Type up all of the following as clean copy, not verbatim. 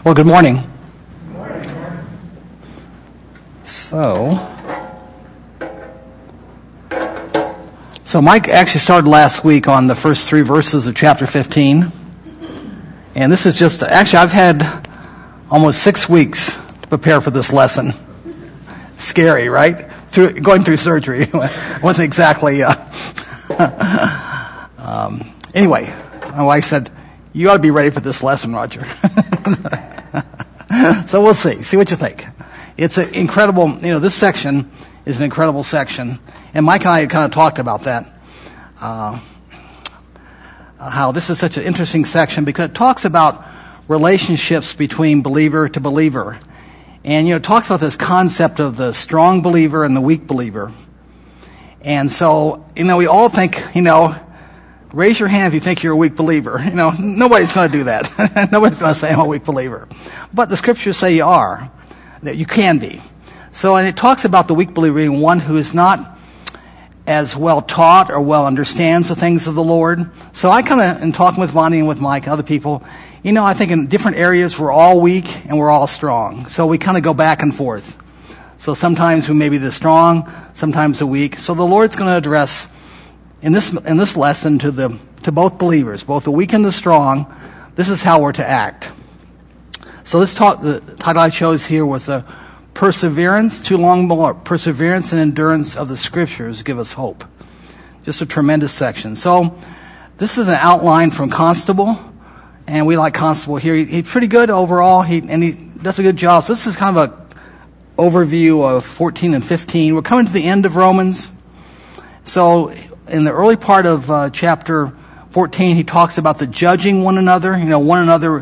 Well, good morning. So Mike actually started last week on the first 3 verses of chapter 15. And this is just, actually I've had almost 6 weeks to prepare for this lesson. Scary, right? Going through surgery. It wasn't exactly, anyway, my wife said, you ought to be ready for this lesson, Roger. So we'll see what you think. It's an incredible, this section is an incredible section. And Mike and I kind of talked about that. How this is such an interesting section because it talks about relationships between believer to believer. And, it talks about this concept of the strong believer and the weak believer. And so, we all think, raise your hand if you think you're a weak believer. Nobody's going to do that. Nobody's going to say I'm a weak believer. But the scriptures say you are, that you can be. So, and it talks about the weak believer being one who is not as well taught or well understands the things of the Lord. So I kind of, in talking with Vonnie and with Mike and other people, I think in different areas we're all weak and we're all strong. So we kind of go back and forth. So sometimes we may be the strong, sometimes the weak. So the Lord's going to address in this lesson to both believers, both the weak and the strong. This is how we're to act. So the title I chose here was Perseverance, too long more. Perseverance and endurance of the Scriptures give us hope. Just a tremendous section. So this is an outline from Constable, and we like Constable here. He's pretty good overall, he does a good job. So this is kind of an overview of 14 and 15. We're coming to the end of Romans. So in the early part of chapter 14, he talks about the judging one another. One another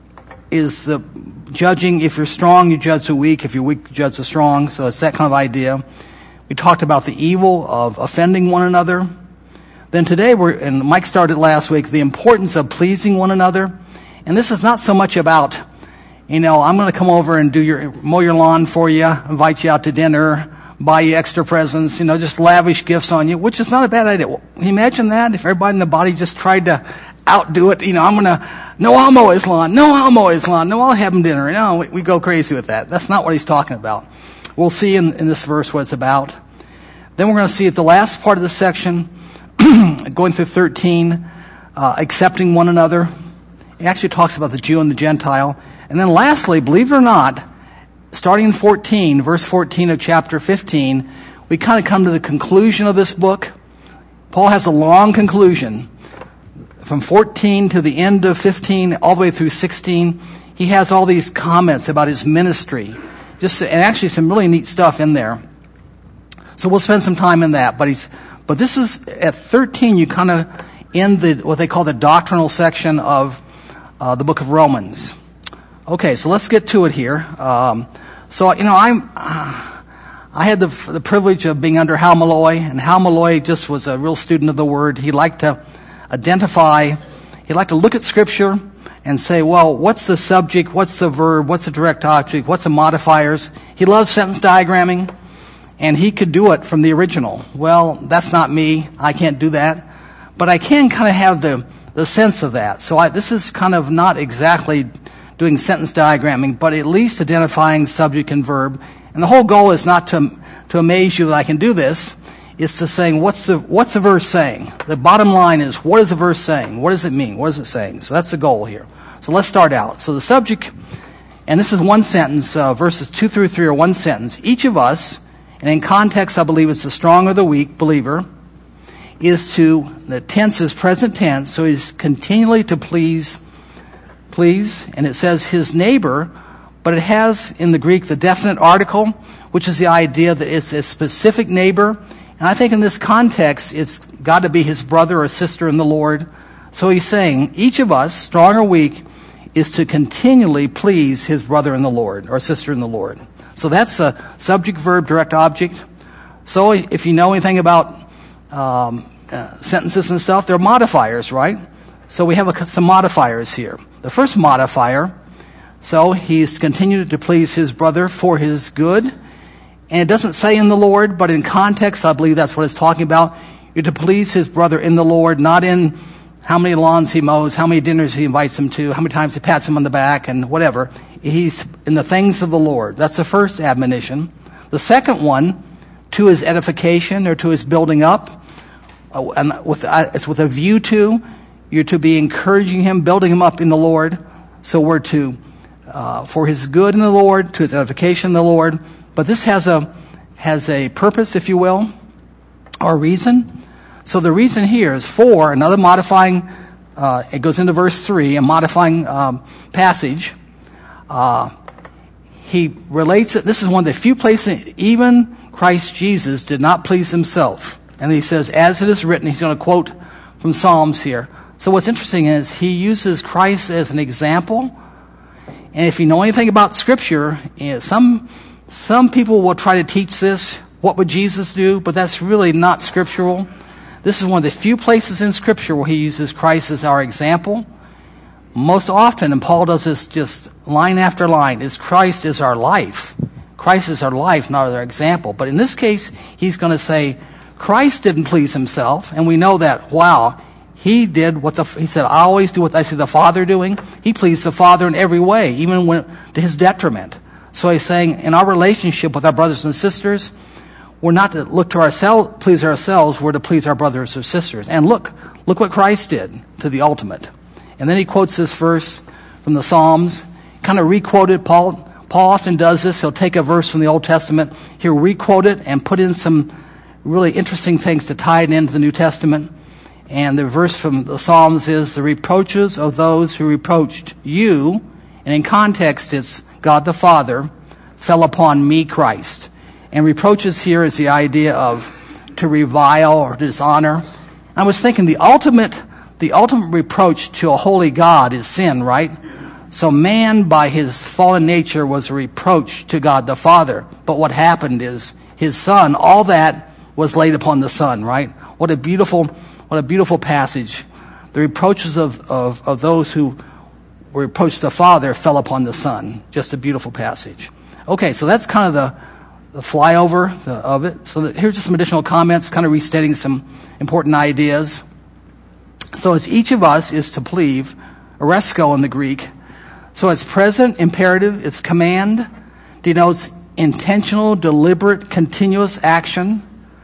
is the judging. If you're strong, you judge the weak. If you're weak, you judge the strong. So it's that kind of idea. We talked about the evil of offending one another. Then today, and Mike started last week, the importance of pleasing one another. And this is not so much about, I'm going to come over and mow your lawn for you, invite you out to dinner, buy you extra presents, just lavish gifts on you, which is not a bad idea. Well, imagine that if everybody in the body just tried to outdo it. I'll mow his lawn. No, I'll mow his lawn. No, I'll have him dinner. No, we go crazy with that. That's not what he's talking about. We'll see in this verse what it's about. Then we're going to see at the last part of the section, going through 13, accepting one another. It actually talks about the Jew and the Gentile. And then lastly, believe it or not, starting in 14, verse 14 of chapter 15, we kind of come to the conclusion of this book. Paul has a long conclusion. From 14 to the end of 15, all the way through 16, he has all these comments about his ministry. And actually some really neat stuff in there. So we'll spend some time in that. But this is, at 13, you kind of end what they call the doctrinal section of the book of Romans. Okay, so let's get to it here. I had the privilege of being under Hal Malloy, and Hal Malloy just was a real student of the Word. He liked to identify, he'd like to look at Scripture and say, well, what's the subject, what's the verb, what's the direct object, what's the modifiers? He loves sentence diagramming, and he could do it from the original. Well, that's not me. I can't do that. But I can kind of have the sense of that. So this is kind of not exactly doing sentence diagramming, but at least identifying subject and verb. And the whole goal is not to amaze you that I can do this. It's to saying, what's the verse saying? The bottom line is, what is the verse saying? What does it mean? What is it saying? So that's the goal here. So let's start out. So the subject, and this is one sentence, verses 2 through 3 are one sentence. Each of us, and in context I believe it's the strong or the weak believer, the tense is present tense, so he's continually to please, and it says his neighbor, but it has in the Greek the definite article, which is the idea that it's a specific neighbor. And I think in this context, it's got to be his brother or sister in the Lord. So he's saying, each of us, strong or weak, is to continually please his brother in the Lord or sister in the Lord. So that's a subject, verb, direct object. So if you know anything about sentences and stuff, they're modifiers, right? So we have some modifiers here. The first modifier, so he's continued to please his brother for his good. And it doesn't say in the Lord, but in context, I believe that's what it's talking about. You're to please his brother in the Lord, not in how many lawns he mows, how many dinners he invites him to, how many times he pats him on the back, and whatever. he's in the things of the Lord. That's the first admonition. The second one, to his edification or to his building up, and it's with a view to, you're to be encouraging him, building him up in the Lord. So we're to, for his good in the Lord, to his edification in the Lord. But this has a purpose, if you will, or reason. So the reason here is for, another modifying, it goes into verse 3, a modifying passage. He relates it, this is one of the few places, even Christ Jesus did not please himself. And he says, as it is written, he's going to quote from Psalms here. So what's interesting is he uses Christ as an example. And if you know anything about Scripture, some people will try to teach this, what would Jesus do? But that's really not scriptural. This is one of the few places in Scripture where he uses Christ as our example. Most often, and Paul does this just line after line, is Christ is our life. Christ is our life, not our example. But in this case, he's going to say, Christ didn't please himself, and we know that, wow, he did he said, I always do what I see the Father doing. He pleased the Father in every way, even to his detriment. So he's saying, in our relationship with our brothers and sisters, we're not to look to ourselves, please ourselves, we're to please our brothers or sisters. And look what Christ did to the ultimate. And then he quotes this verse from the Psalms, kind of re-quoted. Paul often does this. He'll take a verse from the Old Testament, he'll re-quote it and put in some really interesting things to tie it into the New Testament. And the verse from the Psalms is, the reproaches of those who reproached you, and in context it's God the Father, fell upon me, Christ. And reproaches here is the idea of to revile or to dishonor. I was thinking the ultimate reproach to a holy God is sin, right? So man, by his fallen nature, was a reproach to God the Father. But what happened is his Son, all that was laid upon the Son, right? What a beautiful passage. The reproaches of those who reproached the Father fell upon the Son. Just a beautiful passage. Okay, so that's kind of the flyover of it. So here's just some additional comments, kind of restating some important ideas. So as each of us is to please, oresko in the Greek. So it's present imperative, it's command, denotes intentional, deliberate, continuous action,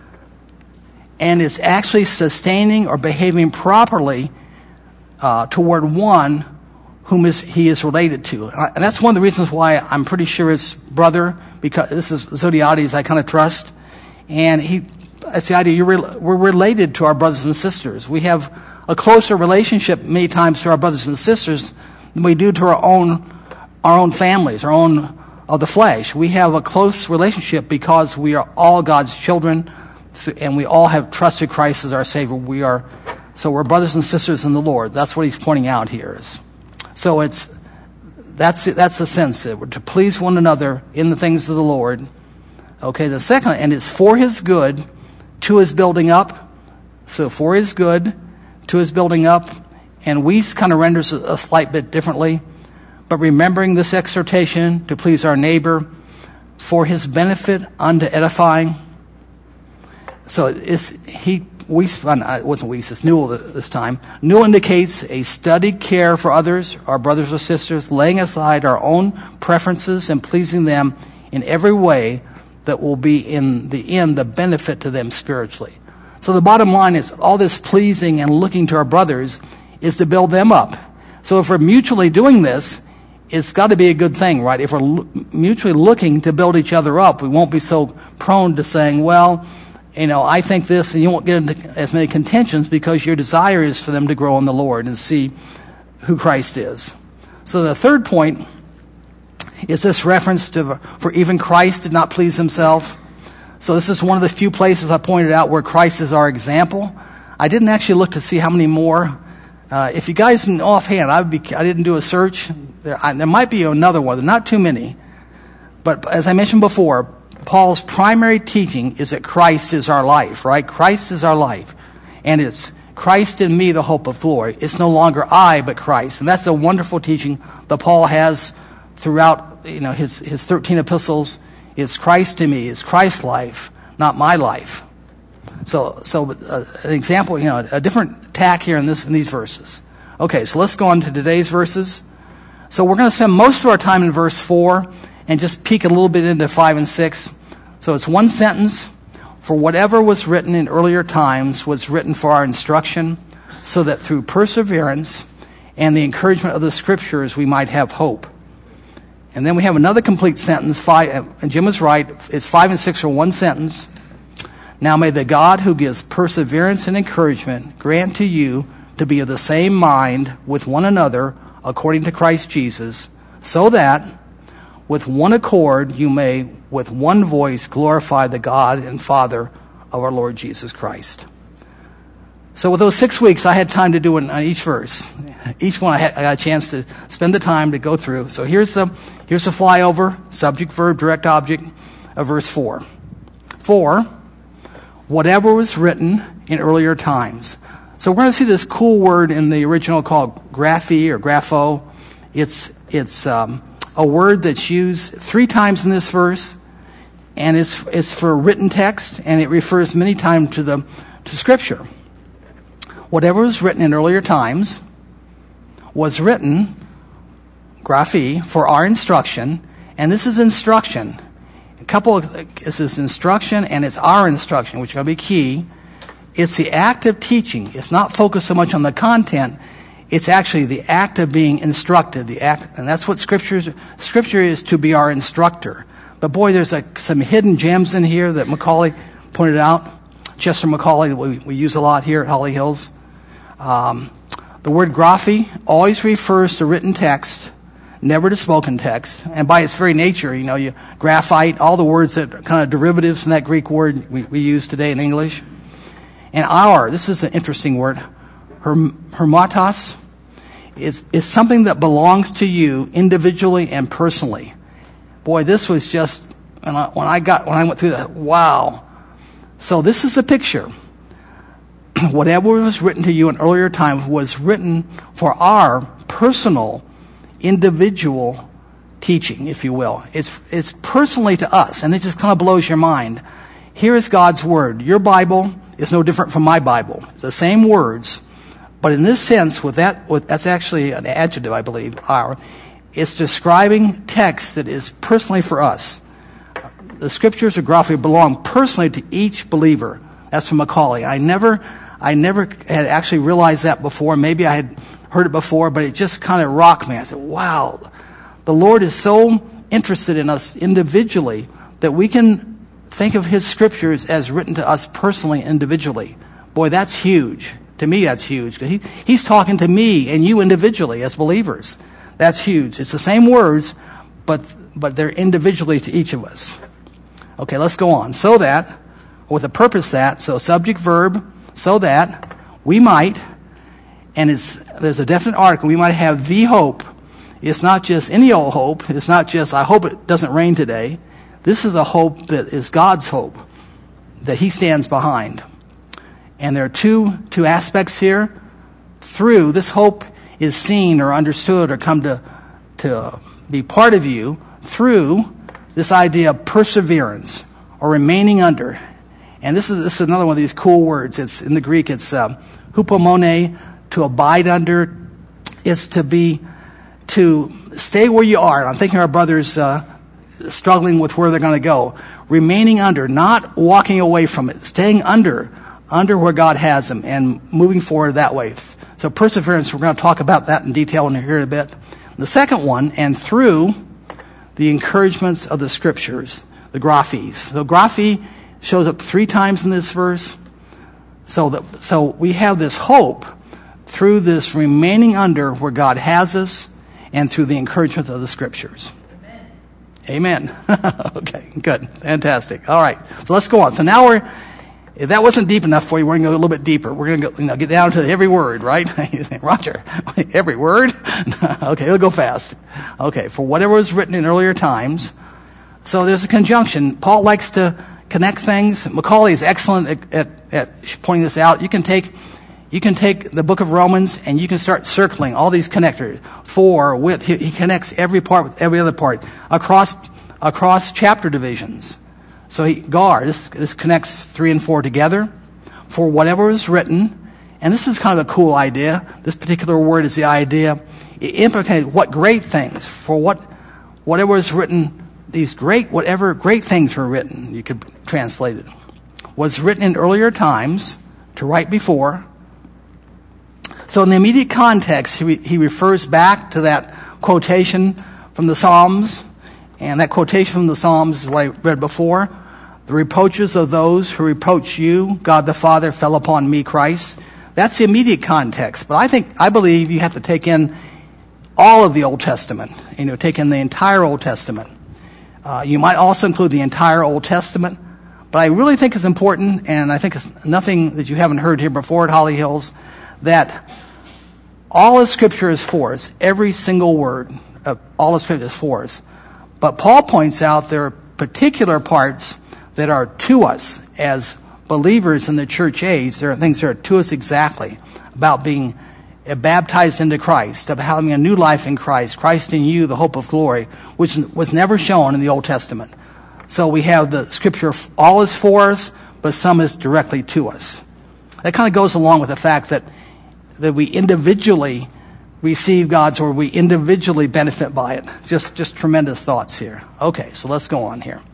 and is actually sustaining or behaving properly toward one whom he is related to. And that's one of the reasons why I'm pretty sure his brother, because this is Zodhiates I kind of trust, and that's the idea, we're related to our brothers and sisters. We have a closer relationship many times to our brothers and sisters than we do to our own families, our own of the flesh. We have a close relationship because we are all God's children, and we all have trusted Christ as our Savior. So we're brothers and sisters in the Lord. That's what he's pointing out here. So that's the sense. We're to please one another in the things of the Lord. Okay, the second, and it's for his good, to his building up. So for his good, to his building up. And Weiss kind of renders it a slight bit differently. But remembering this exhortation to please our neighbor, for his benefit unto edifying. So it wasn't Weiss, it's Newell this time. Newell indicates a studied care for others, our brothers or sisters, laying aside our own preferences and pleasing them in every way that will be in the end the benefit to them spiritually. So the bottom line is all this pleasing and looking to our brothers is to build them up. So if we're mutually doing this, it's got to be a good thing, right? If we're mutually looking to build each other up, we won't be so prone to saying, well, I think this, and you won't get into as many contentions because your desire is for them to grow in the Lord and see who Christ is. So the third point is this reference to, for even Christ did not please himself. So this is one of the few places I pointed out where Christ is our example. I didn't actually look to see how many more. If you guys know offhand, I didn't do a search. There might be another one. Not too many. But as I mentioned before, Paul's primary teaching is that Christ is our life, right? Christ is our life. And it's Christ in me, the hope of glory. It's no longer I, but Christ. And that's a wonderful teaching that Paul has throughout his 13 epistles. It's Christ in me, it's Christ's life, not my life. So an example, a different tack here in these verses. Okay, so let's go on to today's verses. So we're going to spend most of our time in verse 4 and just peek a little bit into 5 and 6. So it's one sentence. For whatever was written in earlier times was written for our instruction, so that through perseverance and the encouragement of the Scriptures we might have hope. And then we have another complete sentence. And Jim was right. It's 5 and 6 are one sentence. Now may the God who gives perseverance and encouragement grant to you to be of the same mind with one another according to Christ Jesus, so that with one accord you may with one voice glorify the God and Father of our Lord Jesus Christ. So with those 6 weeks, I had time to do it on each verse. Each one I got a chance to spend the time to go through. So here's a flyover, subject, verb, direct object of verse 4. 4, whatever was written in earlier times. So we're going to see this cool word in the original called graphe or grapho. It's a word that's used 3 times in this verse, and it's for written text, and it refers many times to Scripture. Whatever was written in earlier times was written, graphe, for our instruction, and this is instruction. This is instruction, and it's our instruction, which is going to be key. It's the act of teaching. It's not focused so much on the content. It's actually the act of being instructed. And that's what Scripture is, to be our instructor. But boy, there's some hidden gems in here that Macaulay pointed out. Chester Macaulay, that we use a lot here at Holly Hills. The word graphe always refers to written text, never to spoken text. And by its very nature, you graphite, all the words that are kind of derivatives from that Greek word we use today in English. And this is an interesting word, hermatos, is something that belongs to you individually and personally. Boy, this was just, when I went through that, wow. So this is a picture. Whatever was written to you in earlier times was written for our personal, individual teaching, if you will. It's personally to us, and it just kind of blows your mind. Here is God's Word. Your Bible is no different from my Bible. It's the same words, but in this sense, that's actually an adjective, I believe. It's describing text that is personally for us. The Scriptures of graphe belong personally to each believer. That's from Macaulay. I never had actually realized that before. Maybe I had heard it before, but it just kind of rocked me. I said, wow, the Lord is so interested in us individually that we can think of His Scriptures as written to us personally, individually. Boy, that's huge. To me, that's huge. He's talking to me and you individually as believers. That's huge. It's the same words, but they're individually to each of us. Okay, let's go on. So that, with a purpose that, so subject, verb, so that we might, and there's a definite article, we might have the hope. It's not just any old hope. It's not just, I hope it doesn't rain today. This is a hope that is God's hope, that He stands behind. And there are two aspects here. Through, this hope is seen or understood or come to be part of you through this idea of perseverance or remaining under. And this is another one of these cool words. It's in the Greek, it's hupomone, to abide under. It's to stay where you are. And I'm thinking our brothers struggling with where they're going to go. Remaining under, not walking away from it, staying under where God has them and moving forward that way. So perseverance, we're going to talk about that in detail here in a bit. The second one, and through the encouragements of the Scriptures, the graphes. So graphe shows up 3 times in this verse. So we have this hope through this remaining under where God has us and through the encouragement of the Scriptures. Amen. Okay, good. Fantastic. All right, so let's go on. So now if that wasn't deep enough for you, we're going to go a little bit deeper. We're going to get down to every word, right? Roger, every word? Okay, it'll go fast. Okay, for whatever was written in earlier times. So there's a conjunction. Paul likes to connect things. Macaulay is excellent at pointing this out. You can take the book of Romans and you can start circling all these connectors. For, with, he connects every part with every other part across chapter divisions. So this connects 3 and 4 together. For whatever is written, and this is kind of a cool idea. This particular word is the idea. it implicated what great things, whatever was written, whatever great things were written, you could translate it, was written in earlier times to right before. So in the immediate context, he refers back to that quotation from the Psalms, and that quotation from the Psalms is what I read before. The reproaches of those who reproach you, God the Father, fell upon me, Christ. That's the immediate context. But I believe you have to take in all of the Old Testament, take in the entire Old Testament. You might also include the entire Old Testament. But I really think it's important, and I think it's nothing that you haven't heard here before at Holly Hills, that all of Scripture is for us. Every single word of all of Scripture is for us. But Paul points out there are particular parts that are to us as believers in the church age. There are things that are to us exactly about being baptized into Christ, of having a new life in Christ, Christ in you, the hope of glory, which was never shown in the Old Testament. So we have the Scripture, all is for us, but some is directly to us. That kind of goes along with the fact that we individually receive God's word, we individually benefit by it. Just tremendous thoughts here. Okay, so let's go on here.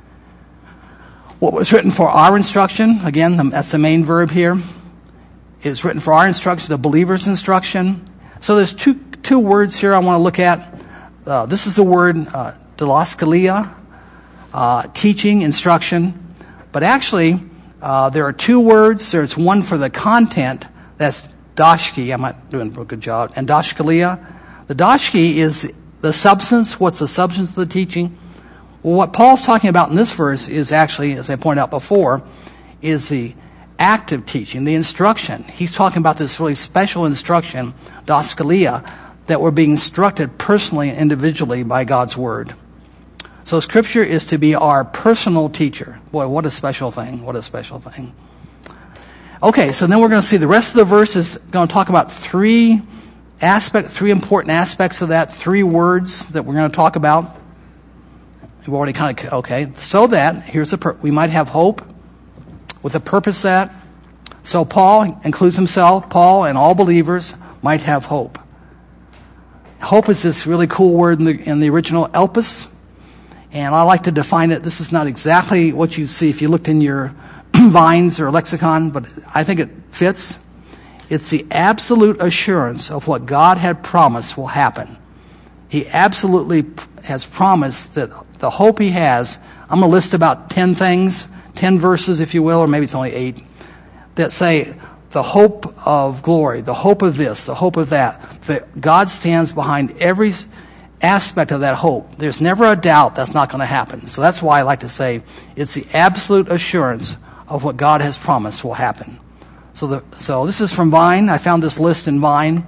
What was written for our instruction, again, that's the main verb here, is written for our instruction, the believer's instruction. So there's two words here I want to look at. This is the word didaskalia, teaching, instruction. But actually, there are two words. There's one for the content, that's dashki. I'm not doing a good job. And dashkalia. The dashki is the substance. What's the substance of the teaching? Well, what Paul's talking about in this verse is actually, as I pointed out before, is the active teaching, the instruction. He's talking about this really special instruction, daskalia, that we're being instructed personally and individually by God's word. So Scripture is to be our personal teacher. Boy, what a special thing. What a special thing. Okay, so then we're going to see the rest of the verse is going to talk about three important aspects of that, three words that we're going to talk about. We've already so that, we might have hope with the purpose that, so Paul includes himself, Paul and all believers might have hope. Hope is this really cool word in the original, elpis, and I like to define it. This is not exactly what you see if you looked in your Vines or lexicon, but I think it fits. It's the absolute assurance of what God had promised will happen. He absolutely has promised that the hope he has, I'm going to list about 10 things, 10 verses, if you will, or maybe it's only 8, that say the hope of glory, the hope of this, the hope of that God stands behind every aspect of that hope. There's never a doubt that's not going to happen. So that's why I like to say it's the absolute assurance of what God has promised will happen. So this is from Vine. I found this list in Vine.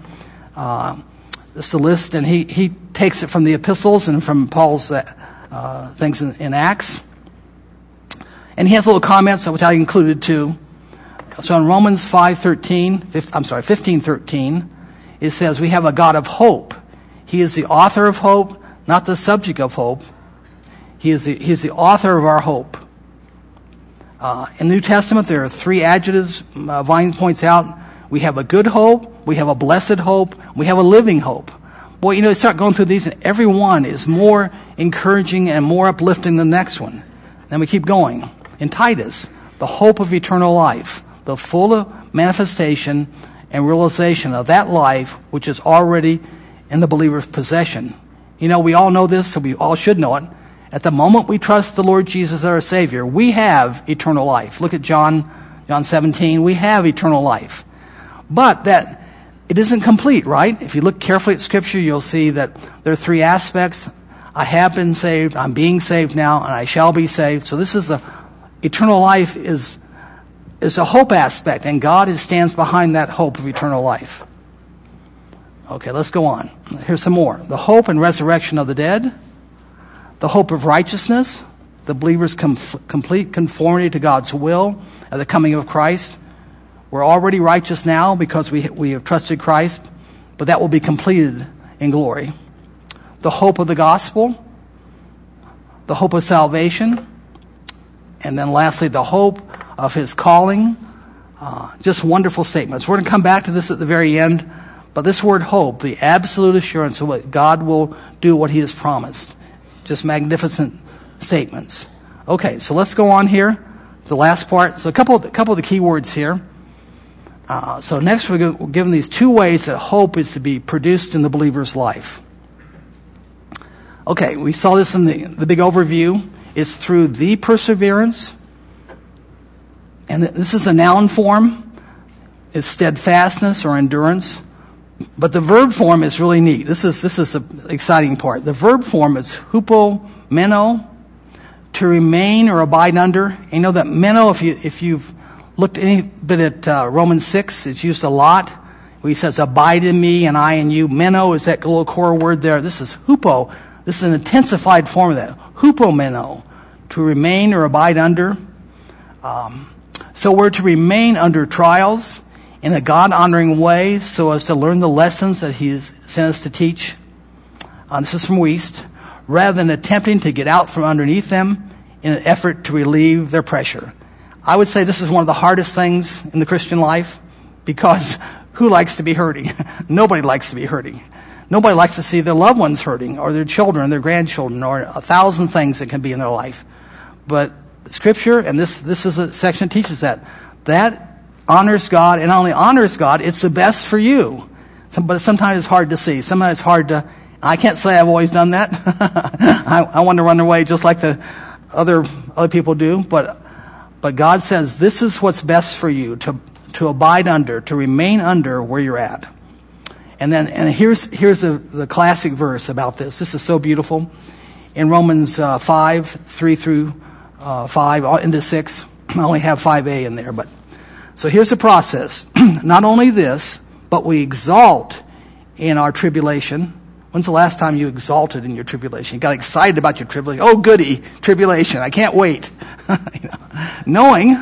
This is a list, and he takes it from the epistles and from Paul's things in Acts. And he has little comments, which I included too. So in Romans 15:13, it says, we have a God of hope. He is the author of hope, not the subject of hope. He is the author of our hope. In the New Testament, there are three adjectives Vine points out. We have a good hope, we have a blessed hope, we have a living hope. Boy, you start going through these, and every one is more encouraging and more uplifting than the next one. Then we keep going. In Titus, the hope of eternal life, the full manifestation and realization of that life which is already in the believer's possession. We all know this, so we all should know it. At the moment we trust the Lord Jesus as our Savior, we have eternal life. Look at John 17. We have eternal life. But that it isn't complete, right? If you look carefully at Scripture, you'll see that there are three aspects. I have been saved, I'm being saved now, and I shall be saved. So this is eternal life is a hope aspect, and God stands behind that hope of eternal life. Okay, let's go on. Here's some more. The hope and resurrection of the dead. The hope of righteousness, the believer's complete conformity to God's will at the coming of Christ. We're already righteous now because we have trusted Christ, but that will be completed in glory. The hope of the gospel, the hope of salvation, and then lastly, the hope of his calling. Just wonderful statements. We're going to come back to this at the very end, But this word hope, the absolute assurance of what God will do what he has promised. Just magnificent statements. Okay, so let's go on here. The last part. So a couple of the key words here. So next we're given these two ways that hope is to be produced in the believer's life. Okay, we saw this in the big overview. It's through the perseverance. And this is a noun form. It's steadfastness or endurance. But the verb form is really neat. This is the exciting part. The verb form is hupomeno, to remain or abide under. And you know that meno, if you've looked any bit at Romans 6, it's used a lot. He says, abide in me and I in you. Meno is that little core word there. This is hupo. This is an intensified form of that. Hupomeno, to remain or abide under. So we're to remain under trials in a God-honoring way so as to learn the lessons that he has sent us to teach. This is from Wuest. Rather than attempting to get out from underneath them in an effort to relieve their pressure. I would say this is one of the hardest things in the Christian life because who likes to be hurting? Nobody likes to be hurting. Nobody likes to see their loved ones hurting or their children, their grandchildren, or 1,000 things that can be in their life. But Scripture, and this is a section that teaches that honors God, and not only honors God, it's the best for you. But sometimes it's hard to see. Sometimes it's hard to, I can't say I've always done that. I want to run away just like the other people do. But God says this is what's best for you, to abide under, to remain under where you're at. And here's the classic verse about this. This is so beautiful. In Romans 5, 3 through 5, into 6. I only have 5a in there, but so here's the process. Not only this, but we exalt in our tribulation. When's the last time you exalted in your tribulation? You got excited about your tribulation. Oh, goody, tribulation. I can't wait. Knowing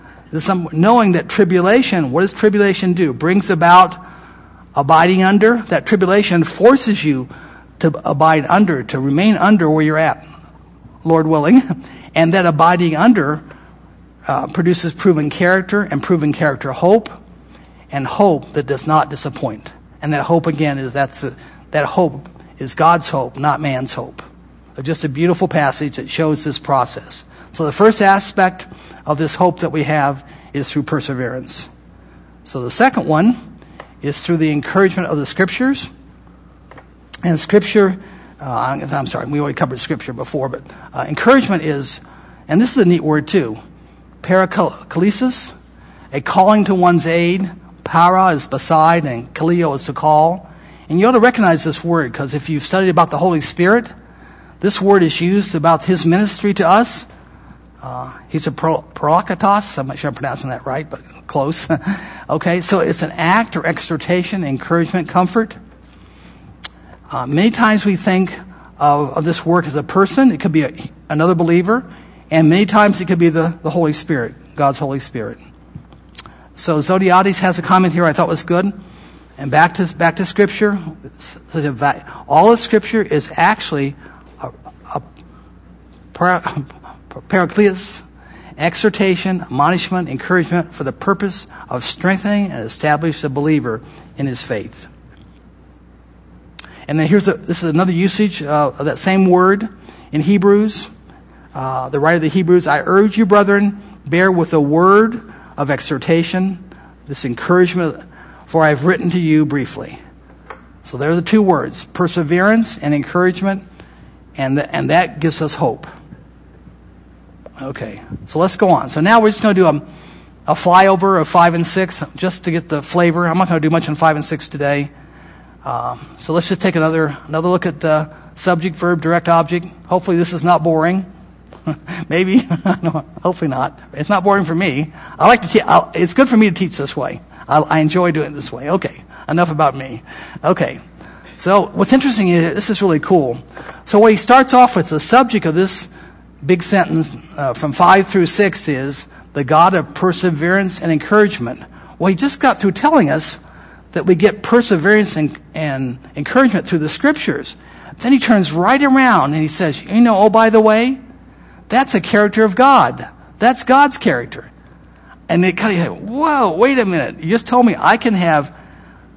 that tribulation, what does tribulation do? Brings about abiding under. That tribulation forces you to abide under, to remain under where you're at, Lord willing. And that abiding under produces proven character, and proven character hope, and hope that does not disappoint. And that hope again that hope is God's hope, not man's hope. Just a beautiful passage that shows this process. So the first aspect of this hope that we have is through perseverance. So the second one is through the encouragement of the Scriptures. And Scripture, I'm sorry, we already covered Scripture before, but encouragement is, and this is a neat word too, paraklesis, a calling to one's aid. Para is beside, and kaleo is to call. And you ought to recognize this word, because if you've studied about the Holy Spirit, this word is used about his ministry to us. He's a parokatos. I'm not sure I'm pronouncing that right, but close. Okay, so it's an act or exhortation, encouragement, comfort. Many times we think of this work as a person. It could be another believer. And many times it could be the Holy Spirit, God's Holy Spirit. So Zodiades has a comment here I thought was good. And back to Scripture. All of Scripture is actually a paraklesis, exhortation, admonishment, encouragement for the purpose of strengthening and establishing the believer in his faith. And then this is another usage of that same word in Hebrews. The writer of the Hebrews, I urge you, brethren, bear with the word of exhortation, this encouragement, for I have written to you briefly. So there are the two words, perseverance and encouragement, and that gives us hope. Okay, so let's go on. So now we're just going to do a flyover of 5 and 6, just to get the flavor. I'm not going to do much on 5 and 6 today. So let's just take another look at the subject, verb, direct object. Hopefully this is not boring. Maybe. No, hopefully not. It's not boring for me. I like to teach. It's good for me to teach this way. I enjoy doing it this way. Okay, enough about me. Okay, so what's interesting is, this is really cool. So what he starts off with, the subject of this big sentence from 5 through 6 is the God of perseverance and encouragement. Well, he just got through telling us that we get perseverance and encouragement through the Scriptures. Then he turns right around and he says, oh, by the way, that's a character of God. That's God's character. And it kind of, whoa, wait a minute. You just told me I can have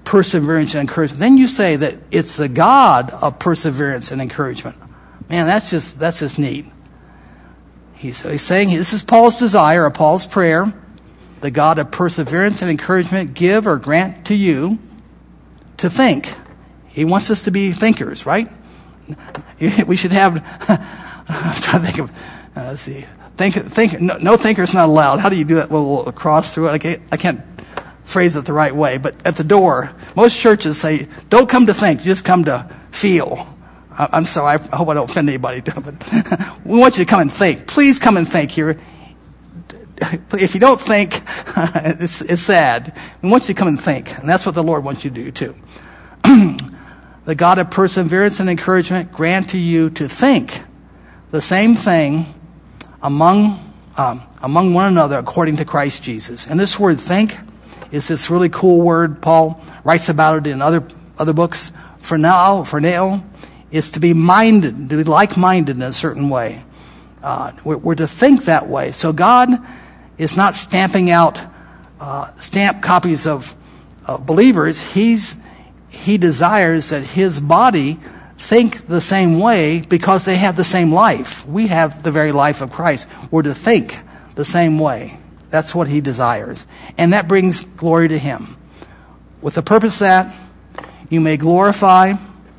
perseverance and encouragement. Then you say that it's the God of perseverance and encouragement. Man, that's just neat. He's saying this is Paul's desire, or Paul's prayer. The God of perseverance and encouragement give or grant to you to think. He wants us to be thinkers, right? We should have. I'm trying to think of. Let's see. Think. No thinker's not allowed. How do you do that little cross through it? I can't phrase it the right way. But at the door, most churches say, "Don't come to think. Just come to feel." I'm sorry. I hope I don't offend anybody. But we want you to come and think. Please come and think here. If you don't think, it's sad. We want you to come and think. And that's what the Lord wants you to do too. The God of perseverance and encouragement grant to you to think the same thing among one another according to Christ Jesus. And this word think is this really cool word. Paul writes about it in other books. Phroneo is to be minded, to be like-minded in a certain way. We're to think that way. So God is not stamping out stamp copies of believers. He desires that his body think the same way because they have the same life. We have the very life of Christ. We're to think the same way. That's what he desires. And that brings glory to him. With the purpose that you may glorify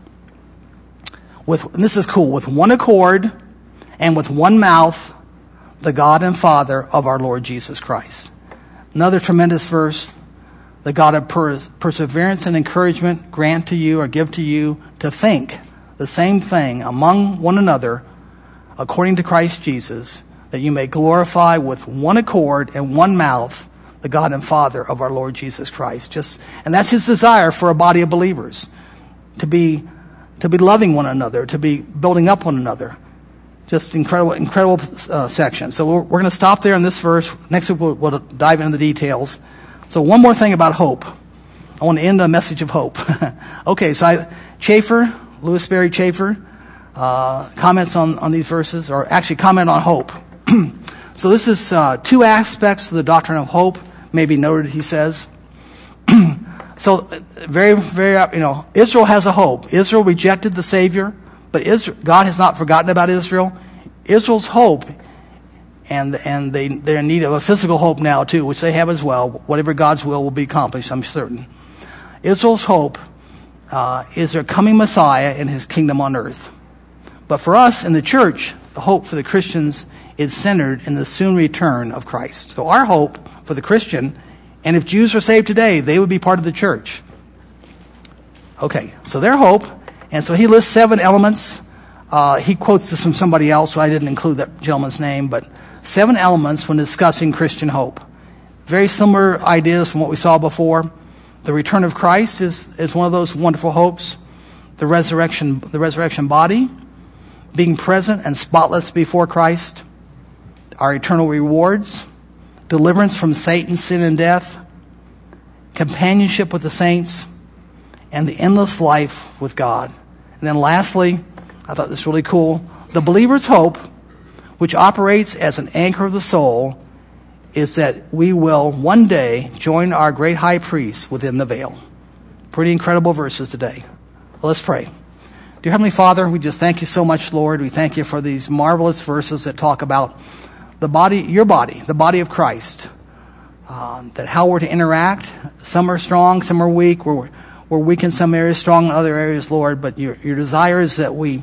and this is cool, with one accord and with one mouth, the God and Father of our Lord Jesus Christ. Another tremendous verse. The God of perseverance and encouragement grant to you or give to you to think the same thing among one another according to Christ Jesus, that you may glorify with one accord and one mouth the God and Father of our Lord Jesus Christ. And that's his desire for a body of believers, to be loving one another, to be building up one another. Just incredible section. So we're going to stop there in this verse. Next week we'll dive into the details. So one more thing about hope. I want to end a message of hope. Okay, so Louis Berry Chafer, comments on these verses, or actually comment on hope. So this is two aspects of the doctrine of hope, maybe noted, he says. So very, Israel has a hope. Israel rejected the Savior, but God has not forgotten about Israel. Israel's hope, and they're in need of a physical hope now too, which they have as well. Whatever God's will be accomplished, I'm certain. Israel's hope is their coming Messiah and his kingdom on earth. But for us in the church, the hope for the Christians is centered in the soon return of Christ. So our hope for the Christian, and if Jews are saved today, they would be part of the church. Okay, so their hope, and so he lists 7 elements. He quotes this from somebody else, so I didn't include that gentleman's name, but 7 elements when discussing Christian hope. Very similar ideas from what we saw before. The return of Christ is one of those wonderful hopes. The resurrection body, being present and spotless before Christ, our eternal rewards, deliverance from Satan, sin, and death, companionship with the saints, and the endless life with God. And then lastly, I thought this was really cool, the believer's hope, which operates as an anchor of the soul, is that we will one day join our great high priest within the veil. Pretty incredible verses today. Well, let's pray. Dear Heavenly Father, we just thank you so much, Lord. We thank you for these marvelous verses that talk about the body, your body, the body of Christ. That how we're to interact. Some are strong, some are weak. We're weak in some areas, strong in other areas, Lord. But your desire is that we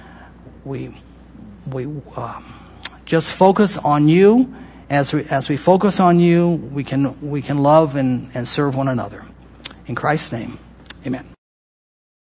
just focus on you. As we focus on you, we can love and serve one another. In Christ's name, amen.